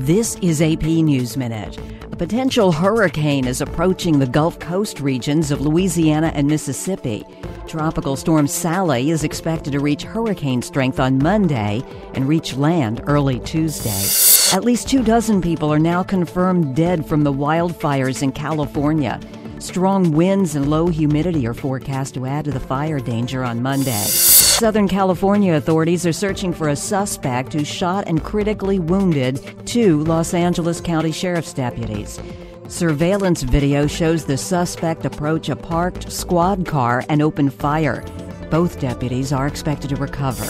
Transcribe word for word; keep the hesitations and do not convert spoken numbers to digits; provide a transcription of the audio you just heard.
This is A P News Minute. A potential hurricane is approaching the Gulf Coast regions of Louisiana and Mississippi. Tropical storm Sally is expected to reach hurricane strength on Monday and reach land early Tuesday. At least two dozen people are now confirmed dead from the wildfires in California. Strong winds and low humidity are forecast to add to the fire danger on Monday. Southern California authorities are searching for a suspect who shot and critically wounded two Los Angeles County Sheriff's deputies. Surveillance video shows the suspect approach a parked squad car and open fire. Both deputies are expected to recover.